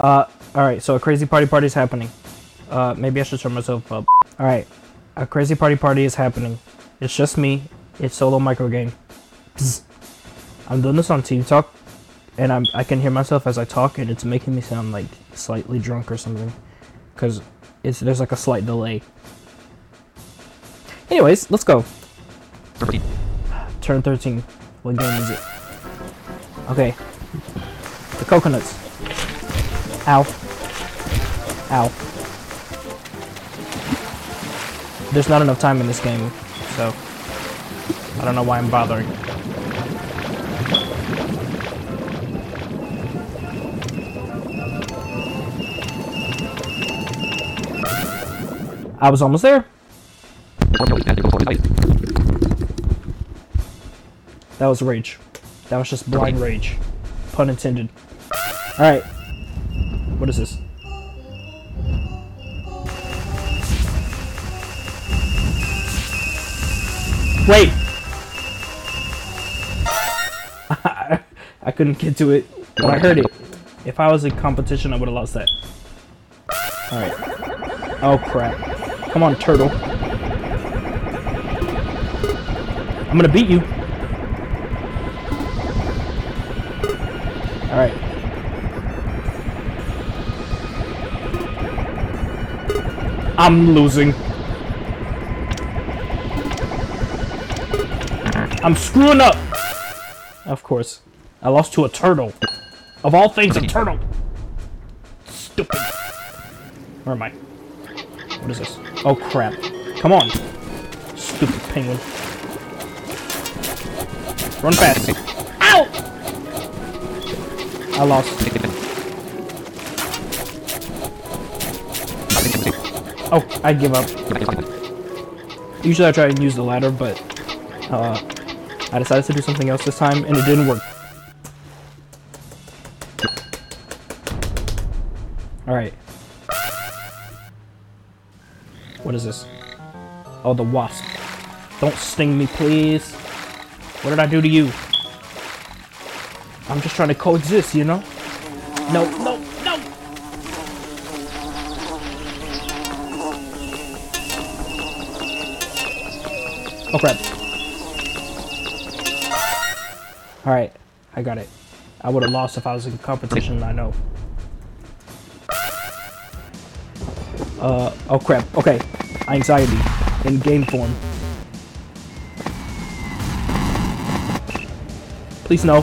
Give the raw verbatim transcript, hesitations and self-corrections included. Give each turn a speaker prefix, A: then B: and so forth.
A: Uh, alright, so a crazy party party is happening. Uh, maybe I should turn myself up. Alright, a crazy party party is happening. It's just me. It's solo micro game. Psst. I'm doing this on Team Talk, and I'm, I can hear myself as I talk, and it's making me sound like slightly drunk or something. Because it's there's like a slight delay. Anyways, let's go.
B: thirteen.
A: Turn thirteen. What game is it? Okay. The coconuts. Ow. Ow. There's not enough time in this game, so I don't know why I'm bothering. I was almost there. That was rage. That was just blind rage. Pun intended. Alright. What is this? Wait! I couldn't get to it, but I heard it. If I was in competition, I would have lost that. Alright. Oh crap. Come on, turtle. I'm gonna beat you. Alright. I'm losing. I'm screwing up. Of course. I lost to a turtle. Of all things, a turtle. Stupid. Where am I? What is this? Oh crap. Come on. Stupid penguin. Run fast. Ow! I lost. Oh, I give up. Usually I try and use the ladder, but uh, I decided to do something else this time, and it didn't work. Alright. What is this? Oh, the wasp. Don't sting me, please. What did I do to you? I'm just trying to coexist, you know? No, no, no! Oh crap. Alright, I got it. I would have lost if I was in competition, I know. Uh, oh crap, okay. Anxiety in game form. Please no.